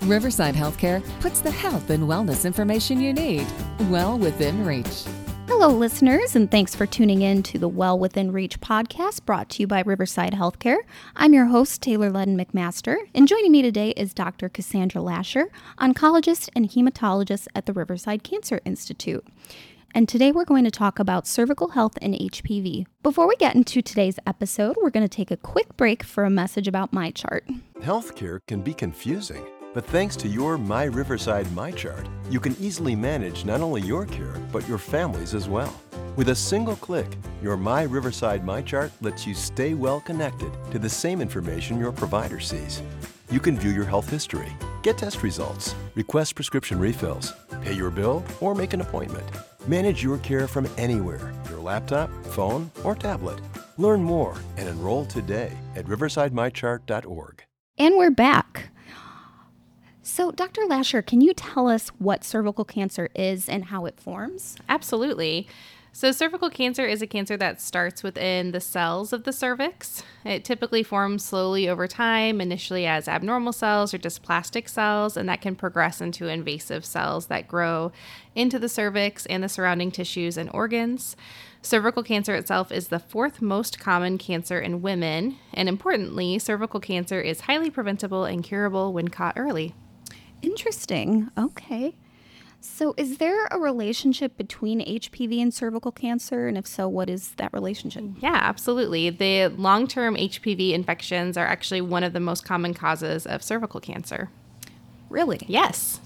Riverside Healthcare puts the health and wellness information you need well within reach. Hello, listeners, and thanks for tuning in to the Well Within Reach podcast brought to you by Riverside Healthcare. I'm your host, Taylor Ledden McMaster, and joining me today is Dr. Cassandra Lasher, oncologist and hematologist at the Riverside Cancer Institute. And today we're going to talk about cervical health and HPV. Before we get into today's episode, we're going to take a quick break for a message about MyChart. Healthcare can be confusing, but thanks to your My Riverside MyChart, you can easily manage not only your care, but your family's as well. With a single click, your My Riverside MyChart lets you stay well connected to the same information your provider sees. You can view your health history, get test results, request prescription refills, pay your bill, or make an appointment. Manage your care from anywhere, your laptop, phone, or tablet. Learn more and enroll today at riversidemychart.org. And we're back. So, Dr. Lasher, can you tell us what cervical cancer is and how it forms? Absolutely. So cervical cancer is a cancer that starts within the cells of the cervix. It typically forms slowly over time, initially as abnormal cells or dysplastic cells, and that can progress into invasive cells that grow into the cervix and the surrounding tissues and organs. Cervical cancer itself is the fourth most common cancer in women, and importantly, cervical cancer is highly preventable and curable when caught early. Interesting. Okay. So is there a relationship between HPV and cervical cancer? And if so, what is that relationship? Yeah, absolutely. The long-term HPV infections are actually one of the most common causes of cervical cancer. Really? Yes.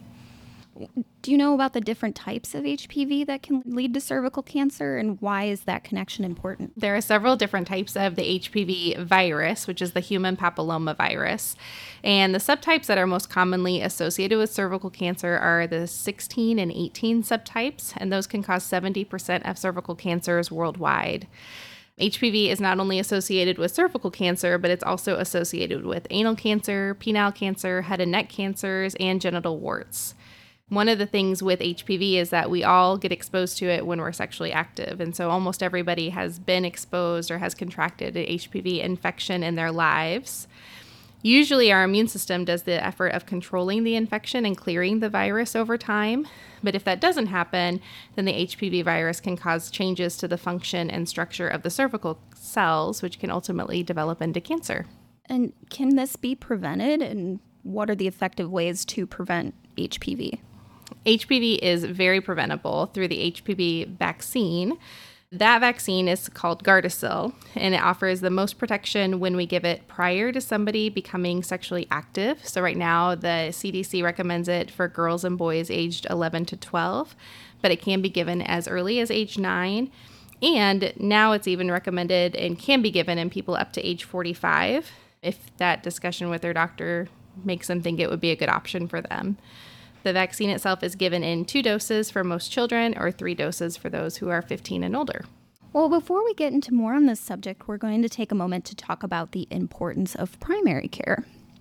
Do you know about the different types of HPV that can lead to cervical cancer, and why is that connection important? There are several different types of the HPV virus, which is the human papilloma virus. And the subtypes that are most commonly associated with cervical cancer are the 16 and 18 subtypes, and those can cause 70% of cervical cancers worldwide. HPV is not only associated with cervical cancer, but it's also associated with anal cancer, penile cancer, head and neck cancers, and genital warts. One of the things with HPV is that we all get exposed to it when we're sexually active. And so almost everybody has been exposed or has contracted an HPV infection in their lives. Usually our immune system does the effort of controlling the infection and clearing the virus over time. But if that doesn't happen, then the HPV virus can cause changes to the function and structure of the cervical cells, which can ultimately develop into cancer. And can this be prevented? And what are the effective ways to prevent HPV? HPV is very preventable through the HPV vaccine. That vaccine is called Gardasil, and it offers the most protection when we give it prior to somebody becoming sexually active. So right now, the CDC recommends it for girls and boys aged 11 to 12, but it can be given as early as age 9. And now it's even recommended and can be given in people up to age 45 if that discussion with their doctor makes them think it would be a good option for them. The vaccine itself is given in 2 doses for most children or 3 doses for those who are 15 and older. Well, before we get into more on this subject, we're going to take a moment to talk about the importance of primary care.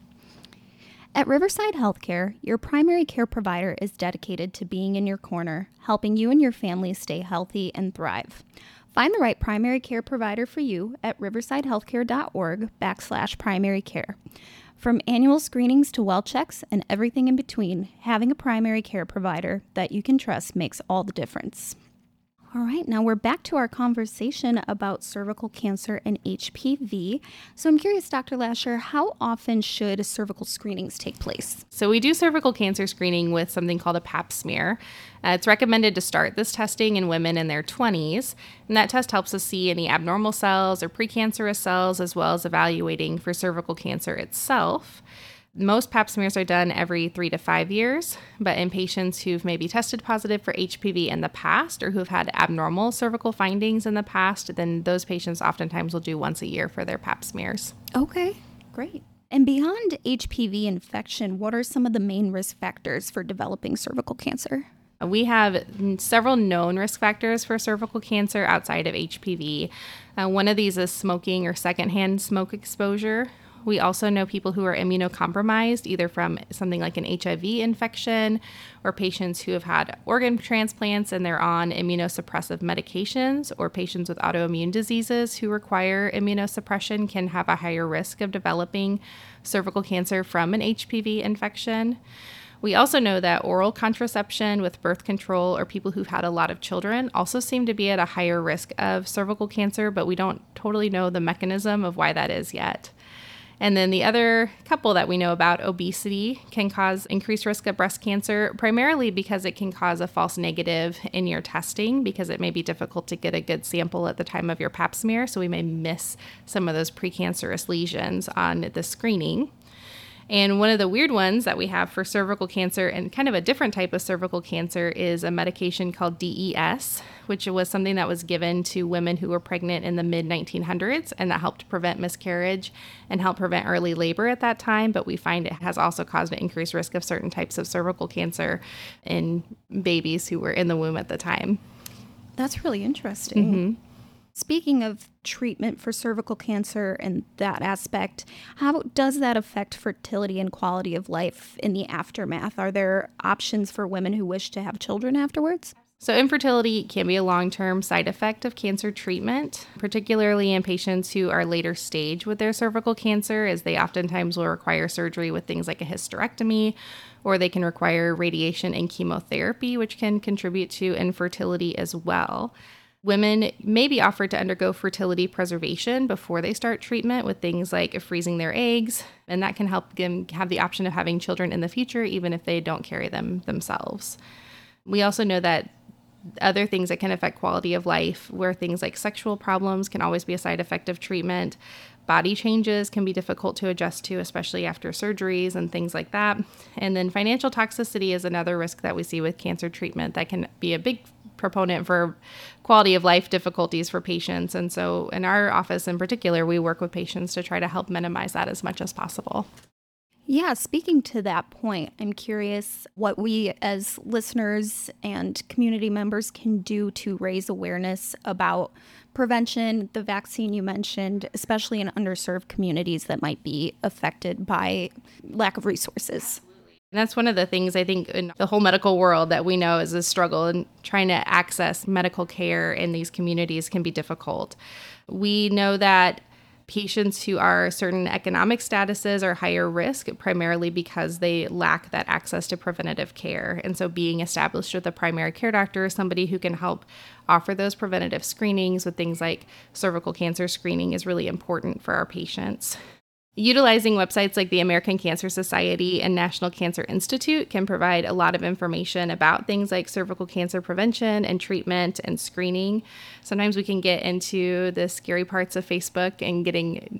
At Riverside Healthcare, your primary care provider is dedicated to being in your corner, helping you and your family stay healthy and thrive. Find the right primary care provider for you at riversidehealthcare.org/primary care. From annual screenings to well checks and everything in between, having a primary care provider that you can trust makes all the difference. All right, now we're back to our conversation about cervical cancer and HPV. So I'm curious, Dr. Lasher, how often should cervical screenings take place? So we do cervical cancer screening with something called a pap smear. It's recommended to start this testing in women in their 20s, and that test helps us see any abnormal cells or precancerous cells, as well as evaluating for cervical cancer itself. Most pap smears are done every 3 to 5 years, but in patients who've maybe tested positive for HPV in the past or who've had abnormal cervical findings in the past, then those patients oftentimes will do once a year for their pap smears. Okay, great. And beyond HPV infection, what are some of the main risk factors for developing cervical cancer? We have several known risk factors for cervical cancer outside of HPV. One of these is smoking or secondhand smoke exposure. We also know people who are immunocompromised, either from something like an HIV infection or patients who have had organ transplants and they're on immunosuppressive medications, or patients with autoimmune diseases who require immunosuppression can have a higher risk of developing cervical cancer from an HPV infection. We also know that oral contraception with birth control or people who've had a lot of children also seem to be at a higher risk of cervical cancer, but we don't totally know the mechanism of why that is yet. And then the other couple that we know about, obesity can cause increased risk of breast cancer, primarily because it can cause a false negative in your testing, because it may be difficult to get a good sample at the time of your pap smear. So we may miss some of those precancerous lesions on the screening. And one of the weird ones that we have for cervical cancer, and kind of a different type of cervical cancer, is a medication called DES, which was something that was given to women who were pregnant in the mid-1900s, and that helped prevent miscarriage and help prevent early labor at that time. But we find it has also caused an increased risk of certain types of cervical cancer in babies who were in the womb at the time. That's really interesting. Speaking of treatment for cervical cancer and that aspect, how does that affect fertility and quality of life in the aftermath? Are there options for women who wish to have children afterwards? So infertility can be a long-term side effect of cancer treatment, particularly in patients who are later stage with their cervical cancer, as they oftentimes will require surgery with things like a hysterectomy, or they can require radiation and chemotherapy, which can contribute to infertility as well. Women may be offered to undergo fertility preservation before they start treatment with things like freezing their eggs, and that can help them have the option of having children in the future, even if they don't carry them themselves. We also know that other things that can affect quality of life, where things like sexual problems can always be a side effect of treatment. Body changes can be difficult to adjust to, especially after surgeries and things like that. And then financial toxicity is another risk that we see with cancer treatment that can be a big proponent for quality of life difficulties for patients. And so in our office in particular, we work with patients to try to help minimize that as much as possible. Yeah, speaking to that point, I'm curious what we as listeners and community members can do to raise awareness about prevention, the vaccine you mentioned, especially in underserved communities that might be affected by lack of resources. And that's one of the things I think in the whole medical world that we know is a struggle, and trying to access medical care in these communities can be difficult. We know that patients who are certain economic statuses are higher risk, primarily because they lack that access to preventative care. And so being established with a primary care doctor, somebody who can help offer those preventative screenings with things like cervical cancer screening, is really important for our patients. Utilizing websites like the American Cancer Society and National Cancer Institute can provide a lot of information about things like cervical cancer prevention and treatment and screening. Sometimes we can get into the scary parts of Facebook and getting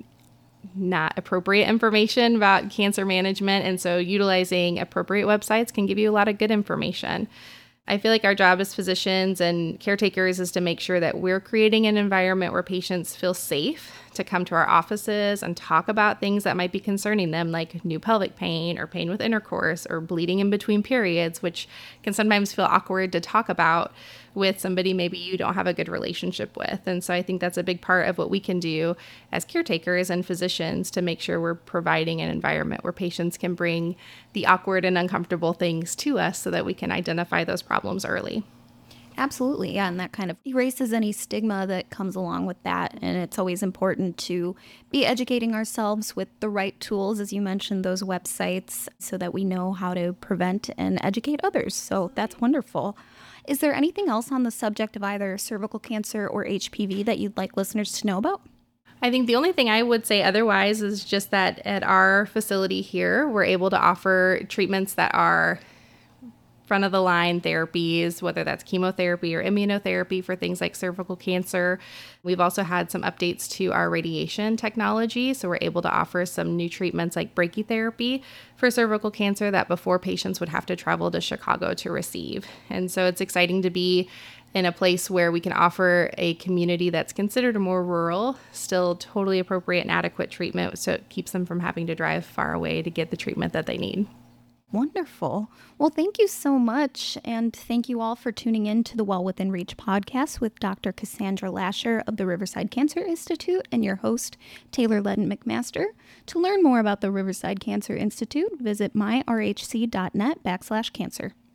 not appropriate information about cancer management. And so utilizing appropriate websites can give you a lot of good information. I feel like our job as physicians and caretakers is to make sure that we're creating an environment where patients feel safe to come to our offices and talk about things that might be concerning them, like new pelvic pain or pain with intercourse or bleeding in between periods, which can sometimes feel awkward to talk about with somebody maybe you don't have a good relationship with. And so I think that's a big part of what we can do as caretakers and physicians to make sure we're providing an environment where patients can bring the awkward and uncomfortable things to us so that we can identify those problems early. Absolutely, yeah, and that kind of erases any stigma that comes along with that. And it's always important to be educating ourselves with the right tools, as you mentioned, those websites, so that we know how to prevent and educate others. So that's wonderful. Is there anything else on the subject of either cervical cancer or HPV that you'd like listeners to know about? I think the only thing I would say otherwise is just that at our facility here, we're able to offer treatments that are front-of-the-line therapies, whether that's chemotherapy or immunotherapy for things like cervical cancer. We've also had some updates to our radiation technology, so we're able to offer some new treatments like brachytherapy for cervical cancer that before patients would have to travel to Chicago to receive. And so it's exciting to be in a place where we can offer a community that's considered more rural, still totally appropriate and adequate treatment, so it keeps them from having to drive far away to get the treatment that they need. Wonderful. Well, thank you so much. And thank you all for tuning in to the Well Within Reach podcast with Dr. Cassandra Lasher of the Riverside Cancer Institute and your host, Taylor Ledden McMaster. To learn more about the Riverside Cancer Institute, visit myrhc.net/cancer.